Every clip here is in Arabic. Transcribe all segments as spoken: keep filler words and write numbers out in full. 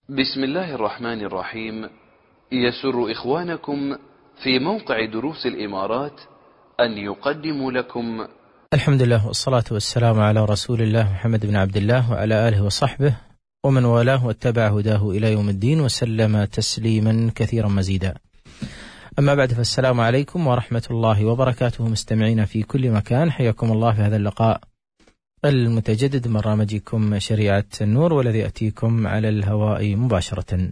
بسم الله الرحمن الرحيم. يسر إخوانكم في موقع دروس الإمارات أن يقدموا لكم الحمد لله والصلاة والسلام على رسول الله محمد بن عبد الله وعلى آله وصحبه ومن والاه واتبع هداه إلى يوم الدين وسلم تسليما كثيرا مزيدا. أما بعد، فالسلام عليكم ورحمة الله وبركاته. مستمعين في كل مكان، حياكم الله في هذا اللقاء المتجدد من برنامجكم شريعة النور، والذي يأتيكم على الهواء مباشرة.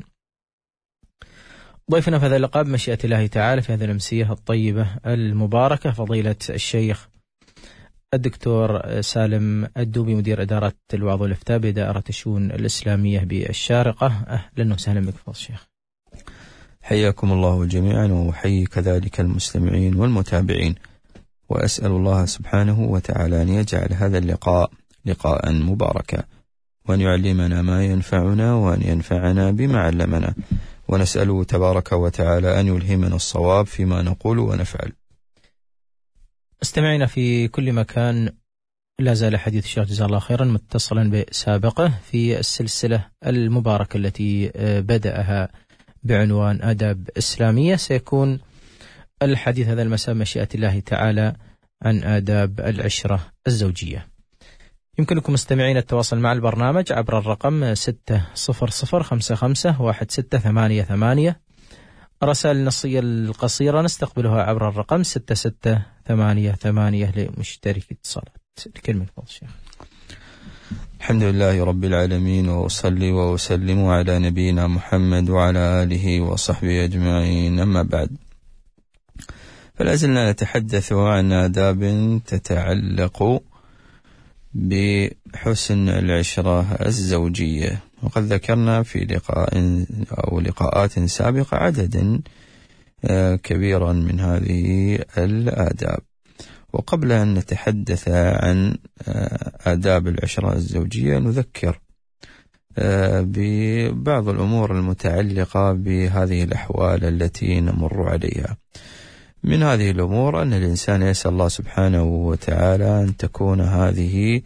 ضيفنا في هذا اللقاء بمشيئة الله تعالى في هذه الأمسية الطيبة المباركة فضيلة الشيخ الدكتور سالم الدوبي، مدير إدارة الوعظ والإفتاء بدائرة الشؤون الإسلامية بالشارقة. أهلا وسهلا بك فضيلة الشيخ. حياكم الله جميعا، وحيي كذلك المستمعين والمتابعين، وأسأل الله سبحانه وتعالى أن يجعل هذا اللقاء لقاء مباركا، وأن يعلمنا ما ينفعنا، وأن ينفعنا بما علمنا، ونسأله تبارك وتعالى أن يلهمنا الصواب فيما نقول ونفعل. استمعنا في كل مكان، لا زال حديث الشيخ جزاه الله خيرا متصلا بسابقه في السلسلة المباركة التي بدأها بعنوان آداب إسلامية. سيكون الحديث هذا المساء مشيئة الله تعالى عن آداب العشرة الزوجية. يمكنكم مستمعين التواصل مع البرنامج عبر الرقم ستة صفر صفر خمسة خمسة واحد ستة ثمانية ثمانية. الرسائل النصية القصيرة نستقبلها عبر الرقم ستة ستة ثمانية ثمانية لمشترك اتصالات. الكلمة فضل الشيخ. الحمد لله رب العالمين، وأصلي وأسلم على نبينا محمد وعلى آله وصحبه أجمعين. أما بعد، فلازلنا نتحدث عن آداب تتعلق بحسن العشرة الزوجية، وقد ذكرنا في لقاء أو لقاءات سابقة عددا كبيرا من هذه الآداب. وقبل أن نتحدث عن آداب العشرة الزوجية نذكر ببعض الأمور المتعلقة بهذه الأحوال التي نمر عليها. من هذه الأمور أن الإنسان يسأل الله سبحانه وتعالى أن تكون هذه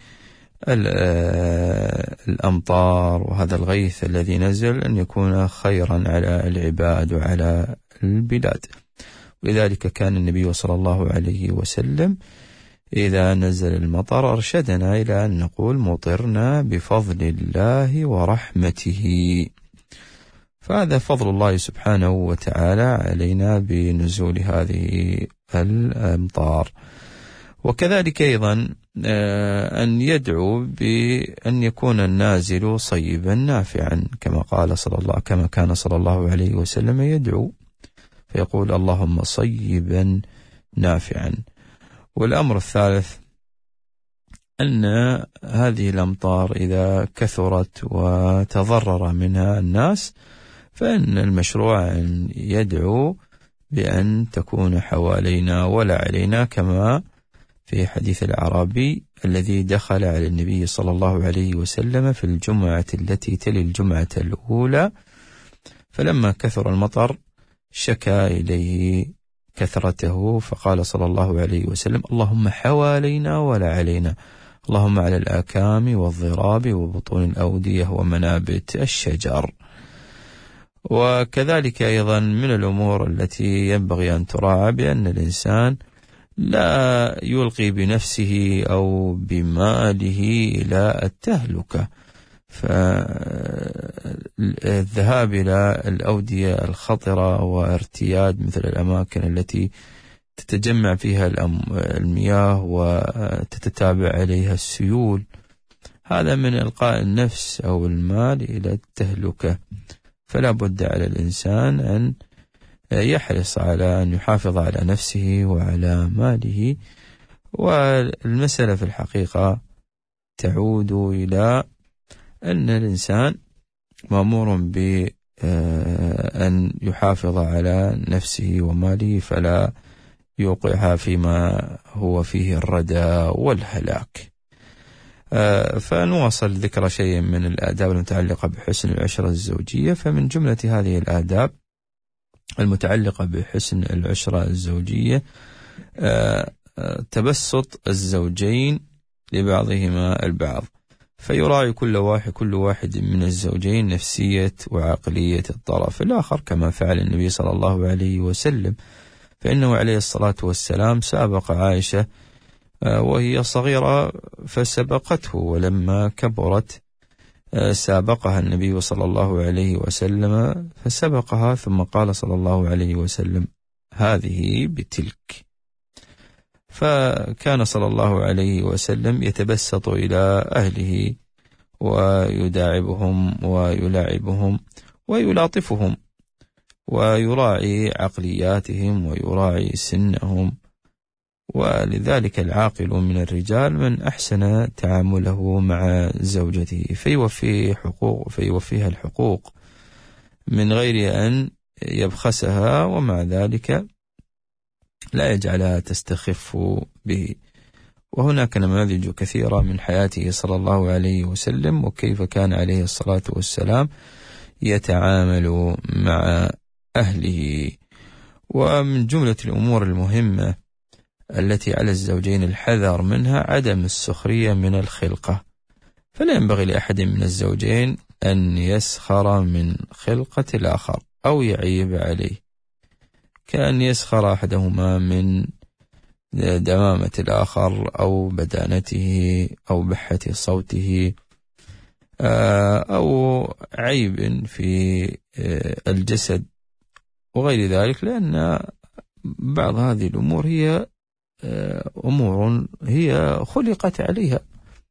الأمطار وهذا الغيث الذي نزل أن يكون خيرا على العباد وعلى البلاد. ولذلك كان النبي صلى الله عليه وسلم إذا نزل المطر أرشدنا إلى أن نقول مطرنا بفضل الله ورحمته. فهذا فضل الله سبحانه وتعالى علينا بنزول هذه الأمطار. وكذلك أيضا أن يدعو بأن يكون النازل صيبا نافعا، كما قال صلى الله كما كان صلى الله عليه وسلم يدعو فيقول اللهم صيبا نافعا. والأمر الثالث أن هذه الأمطار إذا كثرت وتضرر منها الناس فإن المشروع أن يدعو بأن تكون حوالينا ولا علينا، كما في حديث الأعرابي الذي دخل على النبي صلى الله عليه وسلم في الجمعة التي تلي الجمعة الأولى، فلما كثر المطر شكى إليه كثرته، فقال صلى الله عليه وسلم اللهم حوالينا ولا علينا، اللهم على الآكام والضراب وبطون الأودية ومنابت الشجر. وكذلك أيضا من الأمور التي ينبغي أن تراعى بأن الإنسان لا يلقي بنفسه أو بماله إلى التهلكة، فالذهاب إلى الأودية الخطرة وارتياد مثل الأماكن التي تتجمع فيها المياه وتتتابع عليها السيول، هذا من إلقاء النفس أو المال إلى التهلكة. فلا بد على الإنسان أن يحرص على أن يحافظ على نفسه وعلى ماله. والمسألة في الحقيقة تعود إلى أن الإنسان مأمور بأن يحافظ على نفسه وماله، فلا يوقعها فيما هو فيه الردى والهلاك. فنواصل ذكر شيء من الآداب المتعلقة بحسن العشرة الزوجية. فمن جملة هذه الآداب المتعلقة بحسن العشرة الزوجية تبسط الزوجين لبعضهما البعض، فيراعي كل واحد كل واحد من الزوجين نفسية وعقلية الطرف الآخر كما فعل النبي صلى الله عليه وسلم، فإنه عليه الصلاة والسلام سابق عائشة وهي صغيرة فسبقته، ولما كبرت سابقها النبي صلى الله عليه وسلم فسبقها، ثم قال صلى الله عليه وسلم هذه بتلك. فكان صلى الله عليه وسلم يتبسط إلى أهله ويداعبهم ويلاعبهم ويلاطفهم ويراعي عقلياتهم ويراعي سنهم، ولذلك العاقل من الرجال من أحسن تعامله مع زوجته فيوفي حقوق فيوفيها الحقوق من غير أن يبخسها، ومع ذلك لا يجعلها تستخف به. وهناك نماذج كثيرة من حياته صلى الله عليه وسلم وكيف كان عليه الصلاة والسلام يتعامل مع أهله. ومن جملة الأمور المهمة التي على الزوجين الحذر منها عدم السخرية من الخلقة، فلا ينبغي لأحد من الزوجين أن يسخر من خلقة الآخر أو يعيب عليه، كأن يسخر أحدهما من دمامة الآخر أو بدانته أو بحة صوته أو عيب في الجسد وغير ذلك، لأن بعض هذه الأمور هي أمور هي خلقت عليها،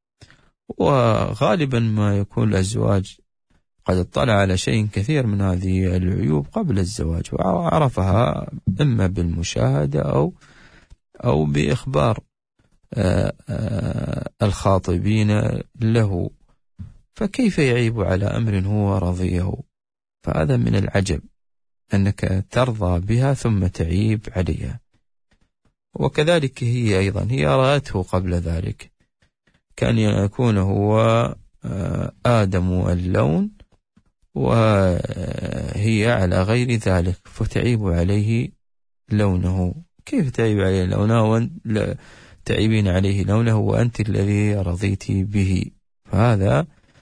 وغالبا ما يكون الأزواج قد اطلع على شيء كثير من هذه العيوب قبل الزواج وعرفها إما بالمشاهدة أو أو بإخبار الخاطبين له، فكيف يعيب على أمر هو رضيه؟ فهذا من العجب أنك ترضى بها ثم تعيب عليها. وكذلك هي أيضا هي رأته قبل ذلك، كان يكون هو آدم اللون وهي على غير ذلك فتعيب عليه لونه. كيف تعيب عليه لونه وأنت تعيبين عليه لونه وأنت الذي رضيت به؟ فهذا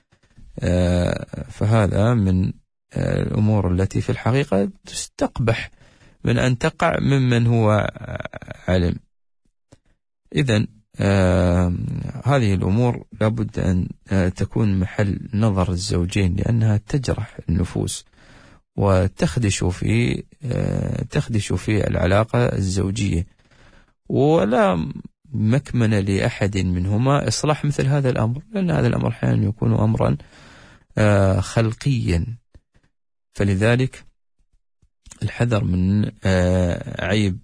فهذا من الأمور التي في الحقيقة تستقبح من أن تقع ممن هو علم. إذن آه هذه الأمور لابد أن آه تكون محل نظر الزوجين، لأنها تجرح النفوس وتخدش في آه تخدش في العلاقة الزوجية، ولا مكمن لأحد منهما إصلاح مثل هذا الأمر، لأن هذا الأمر أحيانا يكون أمرا آه خلقيا. فلذلك الحذر من آه عيب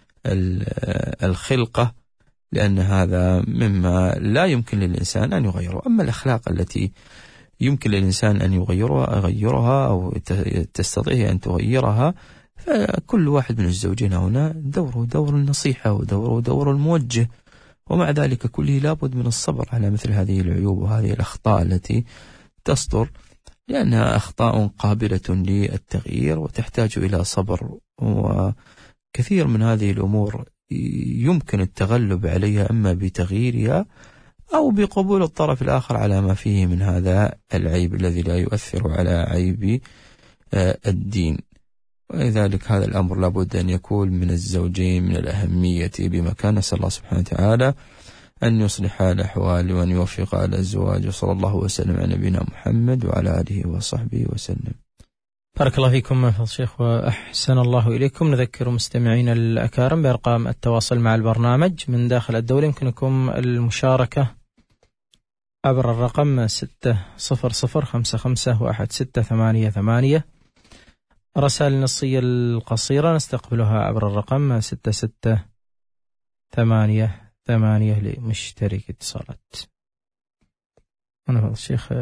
الخلقة، لأن هذا مما لا يمكن للإنسان أن يغيره. أما الأخلاق التي يمكن للإنسان أن يغيرها أغيرها أو تستطيع أن تغيرها، فكل واحد من الزوجين هنا دوره دور النصيحة ودوره دور الموجه، ومع ذلك كله لابد من الصبر على مثل هذه العيوب وهذه الأخطاء التي تصدر، لأنها أخطاء قابلة للتغيير وتحتاج إلى صبر، وكثير من هذه الأمور يمكن التغلب عليها إما بتغييرها أو بقبول الطرف الآخر على ما فيه من هذا العيب الذي لا يؤثر على عيب الدين. ولذلك هذا الأمر لابد أن يكون من الزوجين من الأهمية بمكان. نسأل الله سبحانه وتعالى أن يصلح الأحوال وأن يوفق الأزواج، وصلى الله وسلم على نبينا محمد وعلى آله وصحبه وسلم. بارك الله فيكم فضيلة الشيخ وأحسن الله إليكم. نذكر مستمعينا الأكارم بأرقام التواصل مع البرنامج من داخل الدولة. يمكنكم المشاركة عبر الرقم ستة صفر صفر خمسة خمسة واحد ستة ثمانية ثمانية. رسائل النصية القصيرة نستقبلها عبر الرقم ستة ستة ثمانية ثمانية لمشترك اتصالات. أنا فضيلة الشيخ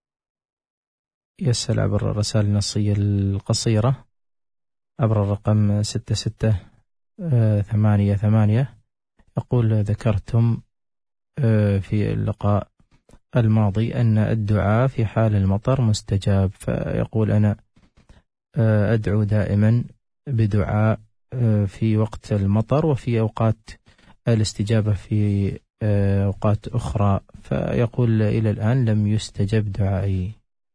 يسأل عبر الرسائل النصية القصيرة عبر الرقم ستة ستة ثمانية ثمانية، يقول: ذكرتم في اللقاء الماضي أن الدعاء في حال المطر مستجاب، فيقول: أنا أدعو دائما بدعاء في وقت المطر وفي أوقات الاستجابة في أوقات أخرى، فيقول إلى الآن لم يستجب دعائي.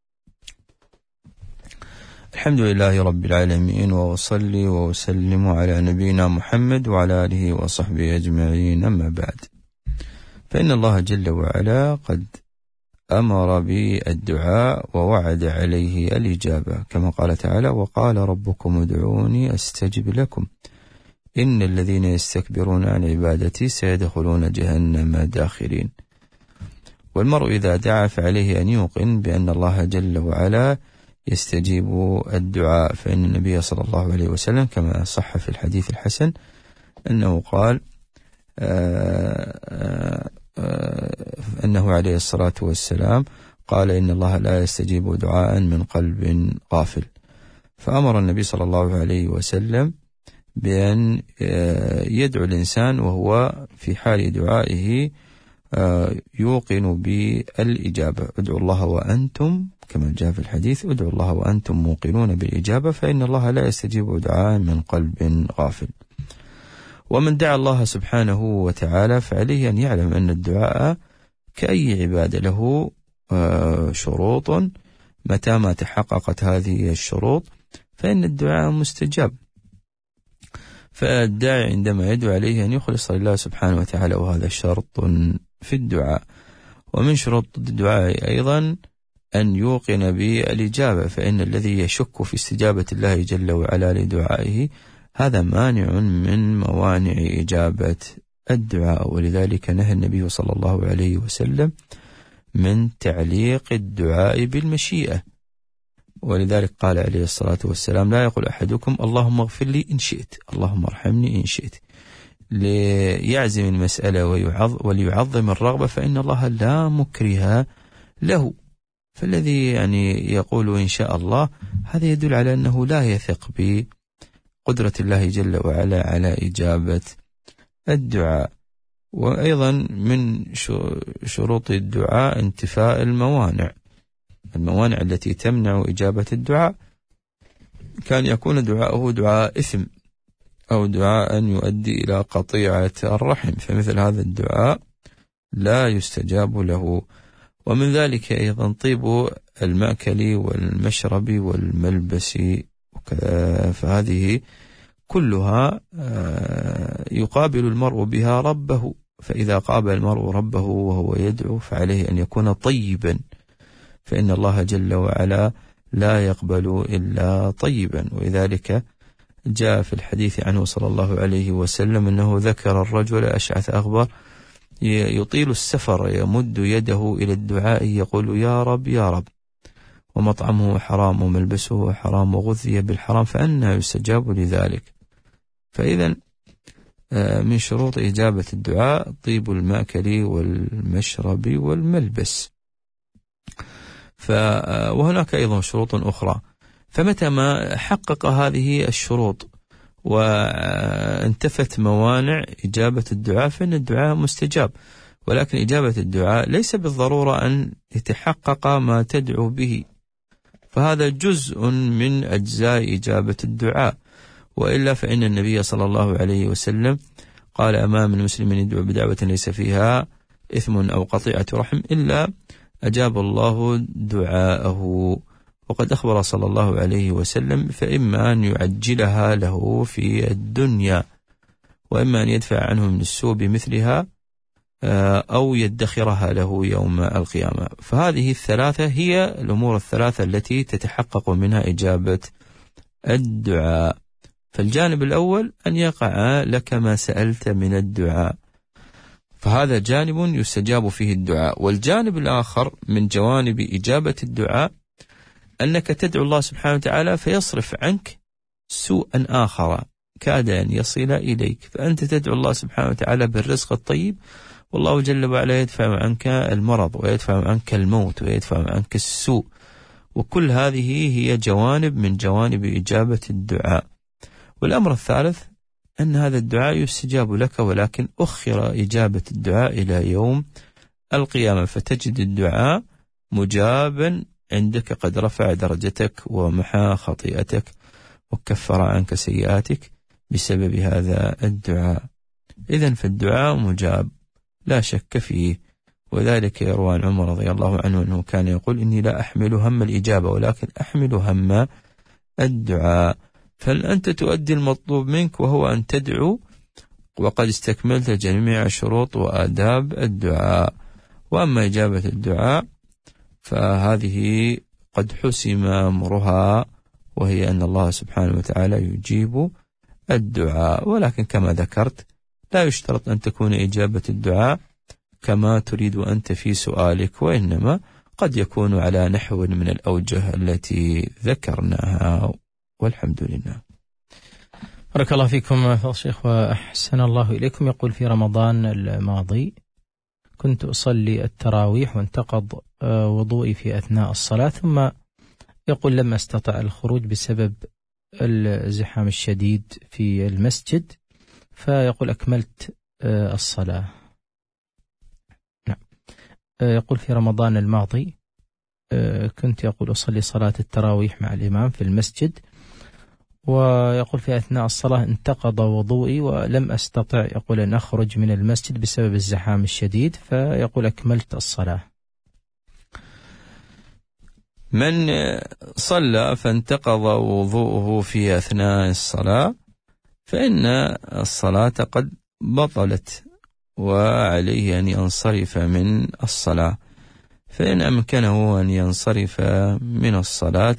الحمد لله رب العالمين، وأصلي وأسلم على نبينا محمد وعلى آله وصحبه أجمعين، أما بعد، فإن الله جل وعلا قد أمر بالدعاء ووعد عليه الإجابة، كما قال تعالى: وقال ربكم ادعوني أستجب لكم إن الذين يستكبرون عن عبادتي سيدخلون جهنم داخرين. والمرء إذا دعا فعليه أن يوقن بأن الله جل وعلا يستجيب الدعاء، فإن النبي صلى الله عليه وسلم كما صح في الحديث الحسن أنه قال آآ آآ أنه عليه الصلاة والسلام قال: إن الله لا يستجيب دعاء من قلب غافل. فأمر النبي صلى الله عليه وسلم بأن يدعو الإنسان وهو في حال دعائه يوقن بالإجابة. ادعوا الله وأنتم، كما جاء في الحديث: ادعوا الله وأنتم موقنون بالإجابة، فإن الله لا يستجيب دعاء من قلب غافل. ومن دعا الله سبحانه وتعالى فعليه أن يعلم أن الدعاء كأي عبادة له شروط، متى ما تحققت هذه الشروط فإن الدعاء مستجاب. فالداعي عندما يدعو عليه أن يخلص لله سبحانه وتعالى، وهذا شرط في الدعاء. ومن شروط الدعاء أيضا أن يوقن بالإجابة، فإن الذي يشك في استجابة الله جل وعلا لدعائه هذا مانع من موانع إجابة الدعاء. ولذلك نهى النبي صلى الله عليه وسلم من تعليق الدعاء بالمشيئة، ولذلك قال عليه الصلاة والسلام: لا يقول أحدكم اللهم اغفر لي إن شئت، اللهم ارحمني إن شئت، ليعزم المسألة وليعظم الرغبة، فإن الله لا مكره له. فالذي يعني يقول إن شاء الله هذا يدل على أنه لا يثق بقدرة الله جل وعلا على إجابة الدعاء. وأيضا من شروط الدعاء انتفاء الموانع، الموانع التي تمنع إجابة الدعاء، كان يكون دعاءه دعاء إثم أو دعاء يؤدي إلى قطيعة الرحم، فمثل هذا الدعاء لا يستجاب له. ومن ذلك أيضا طيب المأكل والمشرب والملبس، فهذه كلها يقابل المرء بها ربه، فإذا قابل المرء ربه وهو يدعو فعليه أن يكون طيبا، فإن الله جل وعلا لا يقبل إلا طيبا. ولذلك جاء في الحديث عنه صلى الله عليه وسلم أنه ذكر الرجل أشعث أغبر يطيل السفر يمد يده إلى الدعاء يقول: يا رب يا رب، ومطعمه حرام وملبسه حرام وغذي بالحرام، فأنى يستجاب لذلك. فإذا من شروط إجابة الدعاء طيب المأكل والمشرب والملبس. وهناك أيضا شروط أخرى، فمتى ما حقق هذه الشروط وانتفت موانع إجابة الدعاء فإن الدعاء مستجاب. ولكن إجابة الدعاء ليس بالضرورة أن يتحقق ما تدعو به، فهذا جزء من أجزاء إجابة الدعاء، وإلا فإن النبي صلى الله عليه وسلم قال: أمام المسلم يدعو بدعوة ليس فيها إثم أو قطيعة رحم إلا أجاب الله دعاءه. وقد أخبر صلى الله عليه وسلم: فإما أن يعجلها له في الدنيا، وإما أن يدفع عنه من السوء بمثلها، أو يدخرها له يوم القيامة. فهذه الثلاثة هي الأمور الثلاثة التي تتحقق منها إجابة الدعاء. فالجانب الأول أن يقع لك ما سألت من الدعاء، فهذا جانب يستجاب فيه الدعاء. والجانب الآخر من جوانب إجابة الدعاء أنك تدعو الله سبحانه وتعالى فيصرف عنك سوءا آخر كاد أن يصل إليك، فأنت تدعو الله سبحانه وتعالى بالرزق الطيب، والله جل وعلا يدفع عنك المرض ويدفع عنك الموت ويدفع عنك السوء. وكل هذه هي جوانب من جوانب إجابة الدعاء. والأمر الثالث أن هذا الدعاء يستجاب لك، ولكن أخر إجابة الدعاء إلى يوم القيامة، فتجد الدعاء مجابا عندك، قد رفع درجتك ومحى خطيئتك وكفر عنك سيئاتك بسبب هذا الدعاء. إذن فالدعاء مجاب، لا شك فيه. وذلك يروى عن عمر رضي الله عنه أنه كان يقول: إني لا أحمل هم الإجابة ولكن أحمل هم الدعاء. فأنت تؤدي المطلوب منك وهو أن تدعو وقد استكملت جميع شروط وآداب الدعاء. وأما إجابة الدعاء فهذه قد حسم أمرها، وهي أن الله سبحانه وتعالى يجيب الدعاء، ولكن كما ذكرت لا يشترط أن تكون إجابة الدعاء كما تريد أنت في سؤالك، وإنما قد يكون على نحو من الأوجه التي ذكرناها، والحمد لله. بارك الله فيكم فضل الشيخ وأحسن الله إليكم. يقول: في رمضان الماضي كنت أصلي التراويح وانتقض وضوئي في أثناء الصلاة، ثم يقول لم أستطع الخروج بسبب الزحام الشديد في المسجد، فيقول أكملت الصلاة. نعم. يقول: في رمضان الماضي كنت يقول أصلي صلاة التراويح مع الإمام في المسجد، ويقول في أثناء الصلاة انتقض وضوئي ولم أستطع يقول أن أخرج من المسجد بسبب الزحام الشديد، فيقول أكملت الصلاة. من صلى فانتقض وضوءه في أثناء الصلاة فإن الصلاة قد بطلت، وعليه أن ينصرف من الصلاة. فإن أمكنه أن ينصرف من الصلاة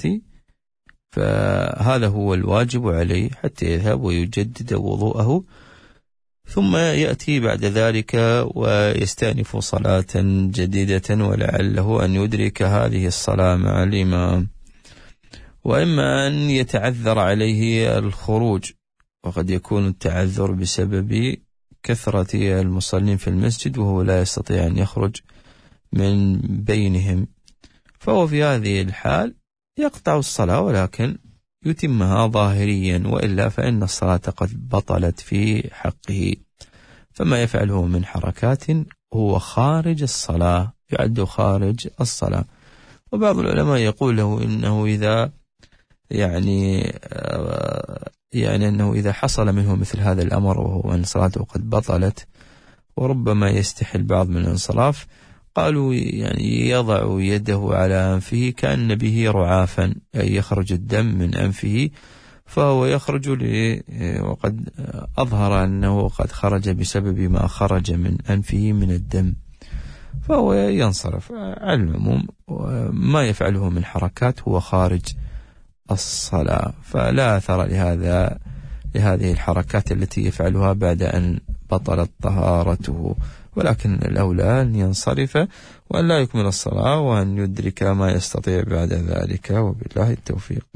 فهذا هو الواجب عليه، حتى يذهب ويجدد وضوءه، ثم يأتي بعد ذلك ويستأنف صلاة جديدة، ولعله أن يدرك هذه الصلاة مع الإمام. وإما أن يتعذر عليه الخروج، وقد يكون التعذر بسبب كثرة المصلين في المسجد وهو لا يستطيع أن يخرج من بينهم، فهو في هذه الحال يقطع الصلاة ولكن يتمها ظاهريا، وإلا فإن الصلاة قد بطلت في حقه. فما يفعله من حركات هو خارج الصلاة، يعد خارج الصلاة. وبعض العلماء يقول له إنه إذا يعني يعني أنه إذا حصل منه مثل هذا الأمر وهو أن صلاته قد بطلت وربما يستحل بعض من الانصراف، قالوا يعني يضع يده على أنفه كأن به رعافا، أي يخرج الدم من أنفه، فهو يخرج وقد أظهر أنه قد خرج بسبب ما خرج من أنفه من الدم، فهو ينصرف. على العموم ما يفعله من حركات هو خارج الصلاة، فلا أثر لهذا لهذه الحركات التي يفعلها بعد أن بطلت طهارته، ولكن الأولى أن ينصرف وأن لا يكمل الصلاة وأن يدرك ما يستطيع بعد ذلك، وبالله التوفيق.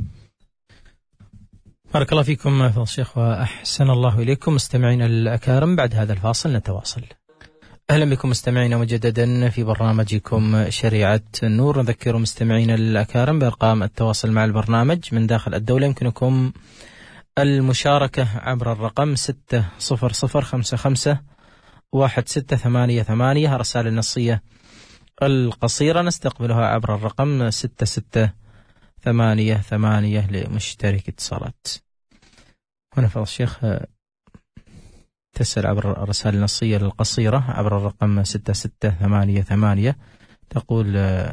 بارك الله فيكم فضل الشيخ وأحسن الله إليكم. مستمعين الأكارم، بعد هذا الفاصل نتواصل. أهلا بكم مستمعين مجددا في برنامجكم شريعة النور. نذكر مستمعين الأكارم بأرقام التواصل مع البرنامج من داخل الدولة. يمكنكم المشاركة عبر الرقم ستة صفر صفر خمسة خمسة واحد ستة ثمانية ثمانية. رسائل النصية القصيرة نستقبلها عبر الرقم ستة ستة ثمانية ثمانية لمشترك اتصالات. هنا فضل الشيخ تسأل عبر الرسائل النصية القصيرة عبر الرقم ستة ستة ثمانية ثمانية، تقول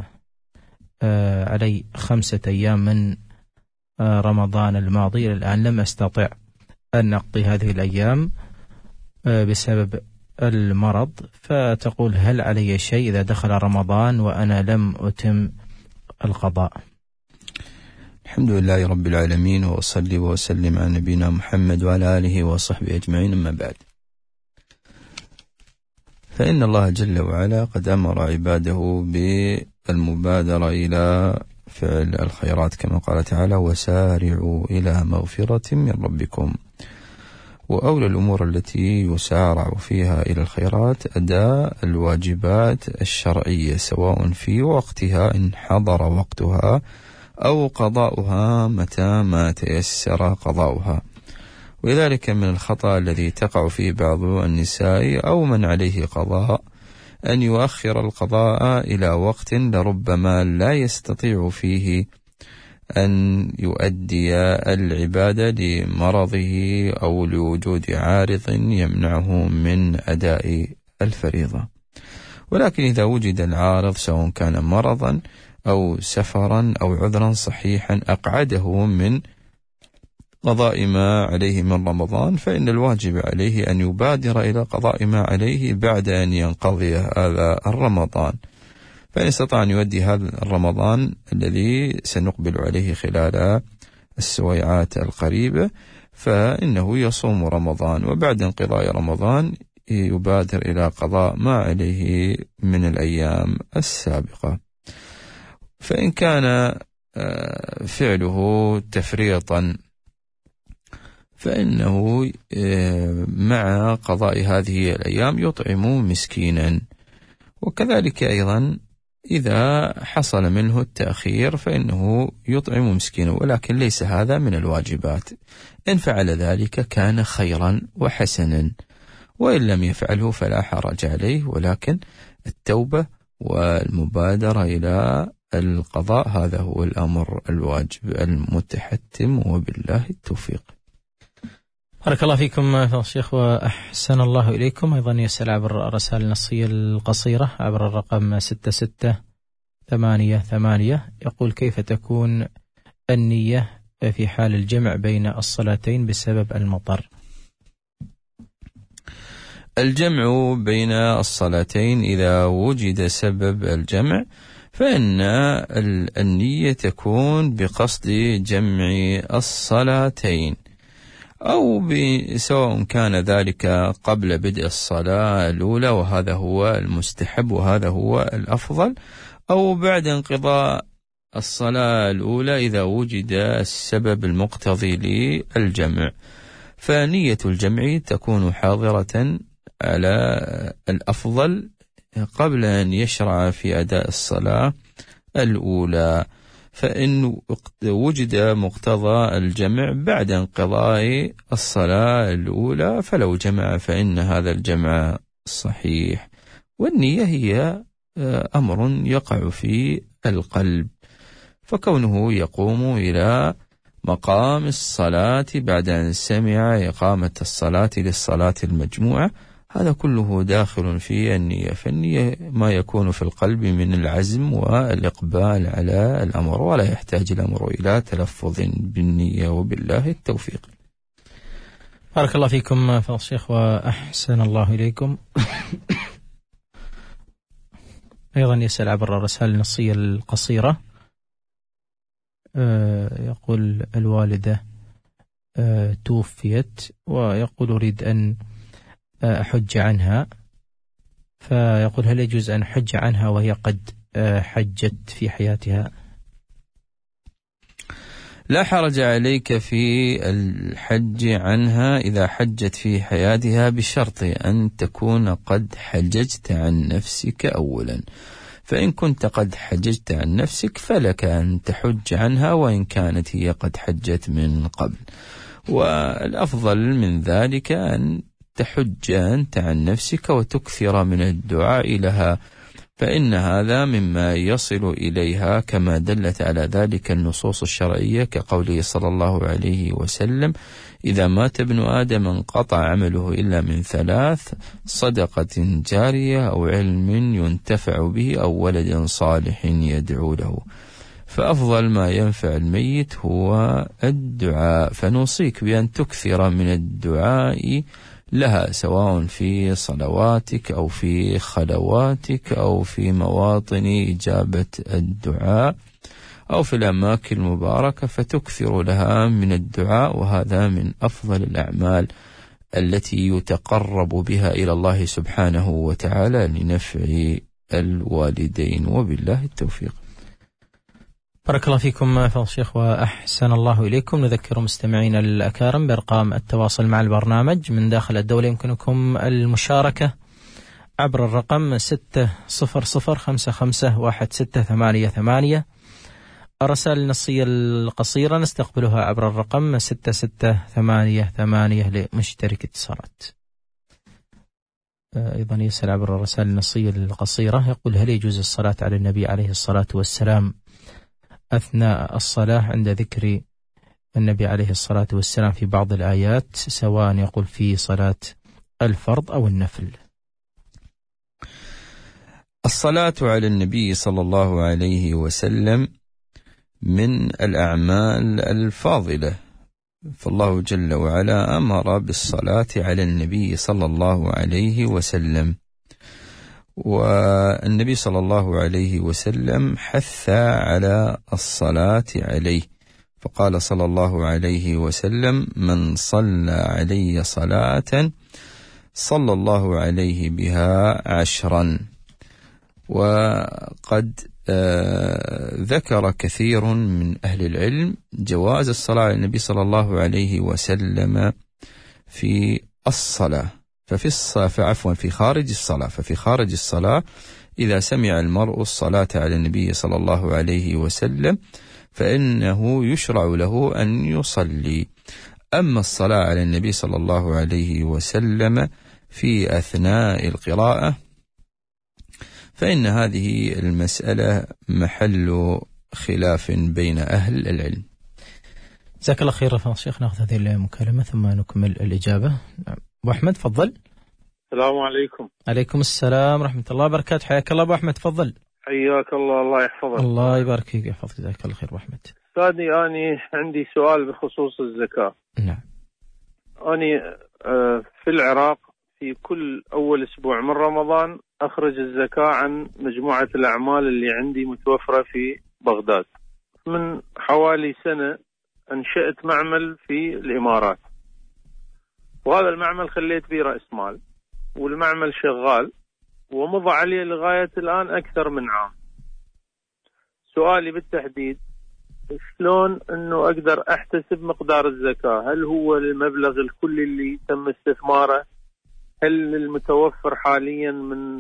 علي خمسة أيام من رمضان الماضي الآن لم أستطع أن أقضي هذه الأيام بسبب المرض، فتقول هل علي شيء إذا دخل رمضان وأنا لم أتم القضاء؟ الحمد لله رب العالمين، وأصلي وأسلم على نبينا محمد وعلى آله وصحبه أجمعين، أما بعد. فإن الله جل وعلا قد أمر عباده بالمبادرة إلى فعل الخيرات كما قال تعالى: وسارعوا إلى مغفرة من ربكم. وأولى الأمور التي يسارع فيها إلى الخيرات أداء الواجبات الشرعية، سواء في وقتها إن حضر وقتها أو قضاؤها متى ما تيسر قضاؤها. ولذلك من الخطأ الذي تقع فيه بعض النساء أو من عليه قضاء أن يؤخر القضاء إلى وقت لربما لا يستطيع فيه أن يؤدي العبادة لمرضه أو لوجود عارض يمنعه من أداء الفريضة. ولكن إذا وجد العارض سواء كان مرضا أو سفرا أو عذرا صحيحا أقعده من قضاء ما عليه من رمضان، فإن الواجب عليه أن يبادر إلى قضاء ما عليه بعد أن ينقضي هذا الرمضان. فإن استطاع أن يؤدي هذا الرمضان الذي سنقبل عليه خلال السويعات القريبة فإنه يصوم رمضان، وبعد انقضاء رمضان يبادر إلى قضاء ما عليه من الأيام السابقة. فإن كان فعله تفريطا فإنه مع قضاء هذه الأيام يطعم مسكينا. وكذلك أيضا إذا حصل منه التأخير فإنه يطعم مسكينا، ولكن ليس هذا من الواجبات. إن فعل ذلك كان خيرا وحسنا، وإن لم يفعله فلا حرج عليه، ولكن التوبة والمبادرة إلى القضاء هذا هو الأمر الواجب المتحتم، وبالله التوفيق. بارك الله فيكم فضيلة الشيخ وأحسن الله إليكم. أيضا يسأل عبر الرسائل النصية القصيرة عبر الرقم ستة ستة ثمانية ثمانية، يقول: كيف تكون النية في حال الجمع بين الصلاتين بسبب المطر؟ الجمع بين الصلاتين إذا وجد سبب الجمع فإن النية تكون بقصد جمع الصلاتين، أو سواء كان ذلك قبل بدء الصلاة الأولى وهذا هو المستحب وهذا هو الأفضل، أو بعد انقضاء الصلاة الأولى إذا وجد السبب المقتضي للجمع. فنية الجمع تكون حاضرة على الأفضل قبل أن يشرع في أداء الصلاة الأولى. فإن وجد مقتضى الجمع بعد انقضاء الصلاة الأولى فلو جمع فإن هذا الجمع صحيح. والنية هي أمر يقع في القلب، فكونه يقوم إلى مقام الصلاة بعد أن سمع إقامة الصلاة للصلاة المجموعة هذا كله داخل في النية. فالنية ما يكون في القلب من العزم والإقبال على الأمر، ولا يحتاج الأمر إلى تلفظ بالنية، وبالله التوفيق. بارك الله فيكم فضيلة الشيخ وأحسن الله إليكم. أيضا يسأل عبر الرسائل النصية القصيرة، يقول: الوالدة توفيت ويقول أريد أن أحج عنها، فيقول: هل يجوز أن أحج عنها وهي قد حجت في حياتها؟ لا حرج عليك في الحج عنها إذا حجت في حياتها، بشرط أن تكون قد حججت عن نفسك أولا. فإن كنت قد حججت عن نفسك فلك أن تحج عنها وإن كانت هي قد حجت من قبل. والأفضل من ذلك أن تحج أنت عن نفسك وتكثر من الدعاء لها، فإن هذا مما يصل إليها كما دلت على ذلك النصوص الشرعية، كقوله صلى الله عليه وسلم: إذا مات ابن آدم انقطع عمله إلا من ثلاث: صدقة جارية أو علم ينتفع به أو ولد صالح يدعو له. فأفضل ما ينفع الميت هو الدعاء، فنوصيك بأن تكثر من الدعاء لها سواء في صلواتك أو في خلواتك أو في مواطن إجابة الدعاء أو في الأماكن المباركة، فتكثر لها من الدعاء، وهذا من أفضل الأعمال التي يتقرب بها إلى الله سبحانه وتعالى لنفع الوالدين، وبالله التوفيق. بارك الله فيكم فضيلة الشيخ وأحسن الله إليكم. نذكر مستمعينا الأكارم بأرقام التواصل مع البرنامج من داخل الدولة. يمكنكم المشاركة عبر الرقم ستة صفر صفر خمسة خمسة واحد ستة ثمانية ثمانية. الرسائل النصية القصيرة نستقبلها عبر الرقم ستة ستة ثمانية ثمانية لمشترك اتصالات. أيضا يسأل عبر الرسائل النصية القصيرة، يقول: هل يجوز الصلاة على النبي عليه الصلاة والسلام أثناء الصلاة عند ذكر النبي عليه الصلاة والسلام في بعض الآيات، سواء يقول في صلاة الفرض أو النفل؟ الصلاة على النبي صلى الله عليه وسلم من الأعمال الفاضلة، فالله جل وعلا أمر بالصلاة على النبي صلى الله عليه وسلم، والنبي صلى الله عليه وسلم حث على الصلاة عليه، فقال صلى الله عليه وسلم: من صلى علي صلاة صلى الله عليه بها عشرا. وقد آه ذكر كثير من أهل العلم جواز الصلاة على النبي صلى الله عليه وسلم في الصلاة، ففي الصلاة عفوا في خارج الصلاة ففي خارج الصلاة إذا سمع المرء الصلاة على النبي صلى الله عليه وسلم فإنه يشرع له أن يصلي. أما الصلاة على النبي صلى الله عليه وسلم في أثناء القراءة فإن هذه المسألة محل خلاف بين أهل العلم. جزاك الله خير فضيلة الشيخ. نأخذ هذه المكالمة ثم نكمل الإجابة. أبو أحمد تفضل. السلام عليكم. عليكم السلام ورحمة الله وبركاته. حياك الله أبو أحمد تفضل. حياك الله، الله يحفظك. الله يبارك فيك يحفظك. جزاك الله خير أبو أحمد. أستاذي أنا عندي سؤال بخصوص الزكاة. نعم. أنا في العراق في كل أول أسبوع من رمضان أخرج الزكاة عن مجموعة الأعمال اللي عندي متوفرة في بغداد. من حوالي سنة أنشأت معمل في الإمارات، وهذا المعمل خليت فيه رأس مال، والمعمل شغال ومضى عليه لغاية الآن أكثر من عام. سؤالي بالتحديد شلون أنه أقدر أحتسب مقدار الزكاة؟ هل هو المبلغ الكلي اللي تم استثماره؟ هل المتوفر حاليا من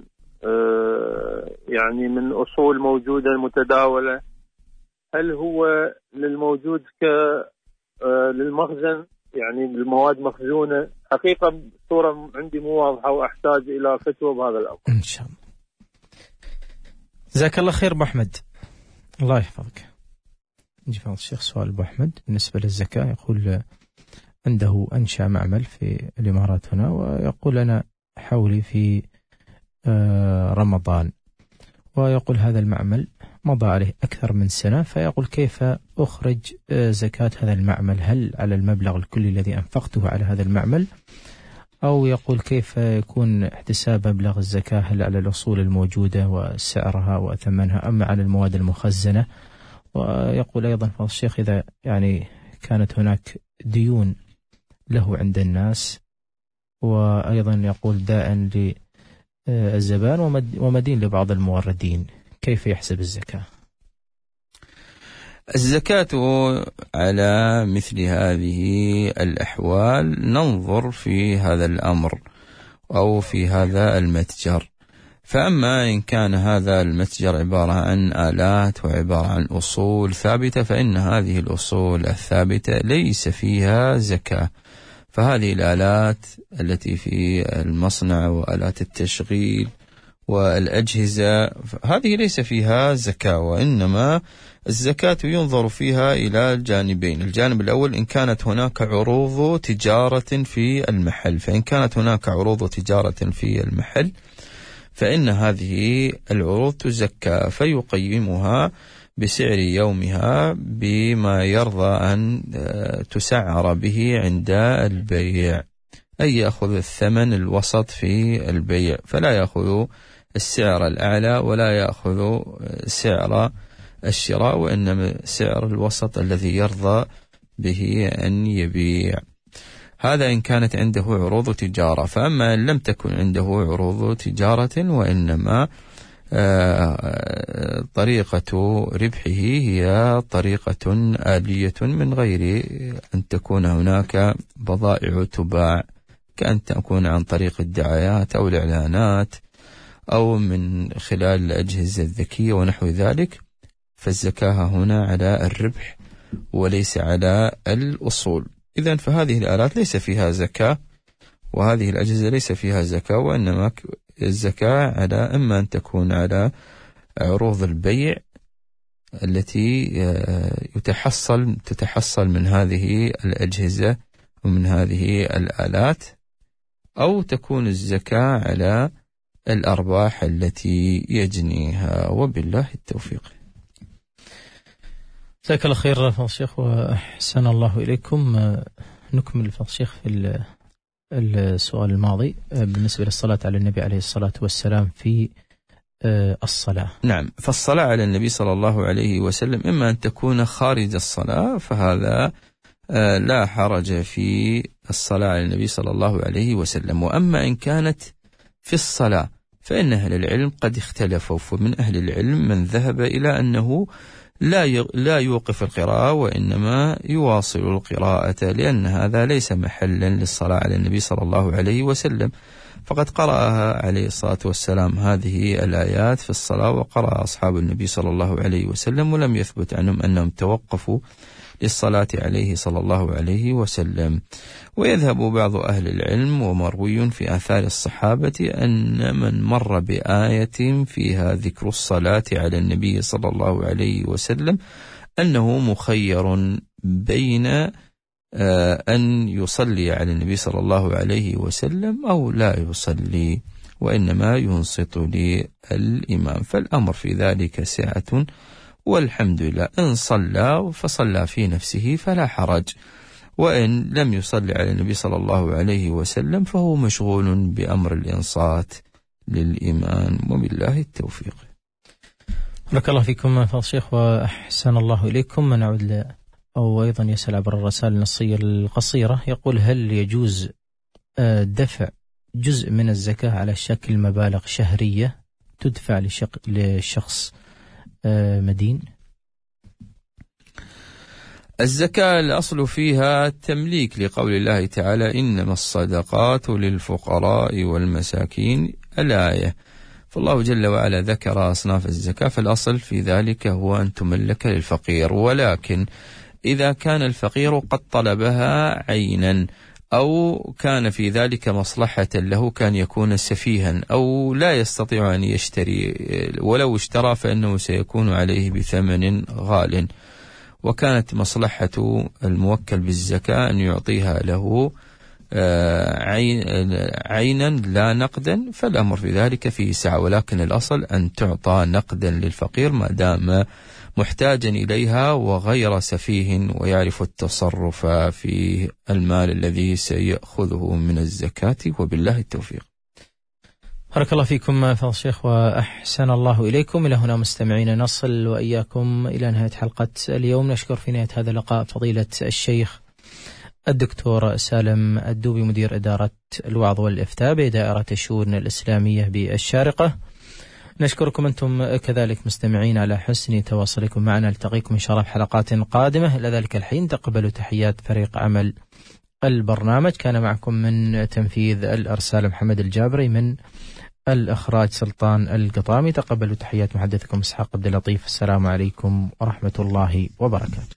آه يعني من أصول موجودة متداولة؟ هل هو للموجود ك آه للمخزن، يعني المواد مخزونة؟ حقيقة الصورة عندي مو واضحة وأحتاج إلى فتوى بهذا الأمر إن شاء الله. جزاك الله خير أبو أحمد، الله يحفظك. نجي فضل الشيخ سؤال أبو أحمد بالنسبة للزكاة. يقول عنده أنشأ معمل في الإمارات هنا، ويقول أنا حولي في رمضان، ويقول هذا المعمل مضى عليه أكثر من سنة، فيقول كيف أخرج زكاة هذا المعمل؟ هل على المبلغ الكلي الذي أنفقته على هذا المعمل، أو يقول كيف يكون احتساب مبلغ الزكاة؟ هل على الأصول الموجودة وسعرها وثمنها أم على المواد المخزنة؟ ويقول أيضا فضل الشيخ إذا يعني كانت هناك ديون له عند الناس، وأيضا يقول دائن للزبائن ومدين لبعض الموردين، كيف يحسب الزكاة؟ الزكاة على مثل هذه الأحوال ننظر في هذا الأمر أو في هذا المتجر. فأما إن كان هذا المتجر عبارة عن آلات وعبارة عن أصول ثابتة فإن هذه الأصول الثابتة ليس فيها زكاة، فهذه الآلات التي في المصنع وآلات التشغيل والأجهزة هذه ليس فيها زكاة، وإنما الزكاة ينظر فيها إلى الجانبين. الجانب الأول إن كانت هناك عروض تجارة في المحل، فإن كانت هناك عروض تجارة في المحل فإن هذه العروض تزكى، فيقيمها بسعر يومها بما يرضى أن تسعر به عند البيع، أي يأخذ الثمن الوسط في البيع، فلا يأخذ السعر الأعلى ولا يأخذ سعر الشراء، وإنما سعر الوسط الذي يرضى به أن يبيع. هذا إن كانت عنده عروض تجارة. فأما إن لم تكن عنده عروض تجارة وإنما طريقة ربحه هي طريقة آلية من غير أن تكون هناك بضائع تباع، كأن تكون عن طريق الدعايات أو الإعلانات أو من خلال الأجهزة الذكية ونحو ذلك، فالزكاة هنا على الربح وليس على الأصول. إذن فهذه الآلات ليس فيها زكاة، وهذه الأجهزة ليس فيها زكاة، وإنما الزكاة على إما أن تكون على عروض البيع التي يتحصل تتحصل من هذه الأجهزة ومن هذه الآلات، أو تكون الزكاة على الأرباح التي يجنيها، وبالله التوفيق. جزاك الله خير فضل الشيخ وأحسن الله إليكم. نكمل فضل الشيخ في السؤال الماضي بالنسبة للصلاة على النبي عليه الصلاة والسلام في الصلاة. نعم، فالصلاة على النبي صلى الله عليه وسلم إما أن تكون خارج الصلاة، فهذا لا حرج في الصلاة على النبي صلى الله عليه وسلم. وأما إن كانت في الصلاة فإن أهل العلم قد اختلفوا، فمن أهل العلم من ذهب إلى أنه لا لا يوقف القراءة وإنما يواصل القراءة، لأن هذا ليس محلا للصلاة على النبي صلى الله عليه وسلم، فقد قرأها عليه الصلاة والسلام هذه الآيات في الصلاة، وقرأ أصحاب النبي صلى الله عليه وسلم، ولم يثبت عنهم أنهم توقفوا للصلاة عليه صلى الله عليه وسلم. ويذهب بعض أهل العلم ومروي في آثار الصحابة أن من مر بآية فيها ذكر الصلاة على النبي صلى الله عليه وسلم أنه مخير بين أن يصلي على النبي صلى الله عليه وسلم أو لا يصلي، وإنما ينصت للإمام، فالأمر في ذلك سعة، والحمد لله. إن صلى فصلى في نفسه فلا حرج، وإن لم يصلي على النبي صلى الله عليه وسلم فهو مشغول بأمر الإنصات للإمام، وبالله التوفيق. بارك الله فيكم فضل الشيخ وأحسن الله إليكم. نعود ل أو أيضا يسأل عبر الرسائل النصية القصيرة، يقول: هل يجوز دفع جزء من الزكاة على شكل مبالغ شهرية تدفع لشخص مدين؟ الزكاة الأصل فيها التمليك، لقول الله تعالى: إنما الصدقات للفقراء والمساكين، الآية. فالله جل وعلا ذكر أصناف الزكاة، فالأصل في ذلك هو أن تملك للفقير، ولكن إذا كان الفقير قد طلبها عينا أو كان في ذلك مصلحة له، كان يكون سفيها أو لا يستطيع أن يشتري، ولو اشترى فإنه سيكون عليه بثمن غال، وكانت مصلحة الموكل بالزكاة أن يعطيها له عينا لا نقدا، فالأمر في ذلك فيه سعة، ولكن الأصل أن تعطى نقدا للفقير ما دام محتاجا إليها وغير سفيه ويعرف التصرف في المال الذي سيأخذه من الزكاة، وبالله التوفيق. بارك الله فيكم فضل الشيخ وأحسن الله إليكم. إلى هنا مستمعين نصل وإياكم إلى نهاية حلقة اليوم. نشكر في نهاية هذا اللقاء فضيلة الشيخ الدكتور سالم الدوبي، مدير إدارة الوعظ والإفتاء بدائرة الشؤون الإسلامية بالشارقة. نشكركم أنتم كذلك مستمعين على حسن تواصلكم معنا. نلتقيكم إن شاء الله في حلقات قادمة. إلى ذلك الحين تقبلوا تحيات فريق عمل البرنامج. كان معكم من تنفيذ الأرسال محمد الجابري، من الإخراج سلطان القطامي. تقبلوا تحيات محدثكم إسحاق عبد اللطيف. السلام عليكم ورحمة الله وبركاته.